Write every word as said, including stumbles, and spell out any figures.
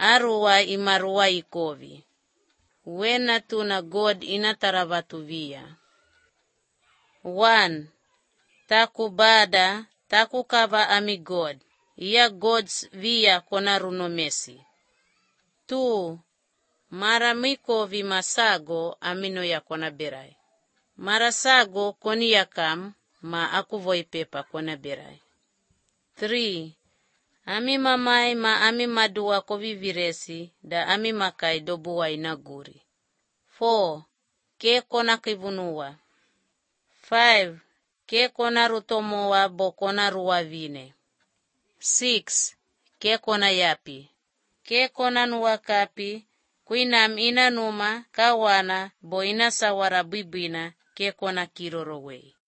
aruwa imaruwa ikovi. Wena tuna God inataravatuviya. One. Taku bada, taku kava ami God. Iya Gods via kona runomesi. Two. Mara mikovi masago amino ya kona berai. Mara sago koni yakam ma aku voipepa kona berai. Three. Ami mamai ma ami madua kovi viresi da ami makai dobuwa inaguri. Four. Ke kona kivunuwa. Five. Ke kona rutomowa bo kona ruwa vine. Six. Ke kona yapi. Ke kona nuwa kapi, kuinam ina numa kawana bo ina sawara bibina ke kona kirorowei.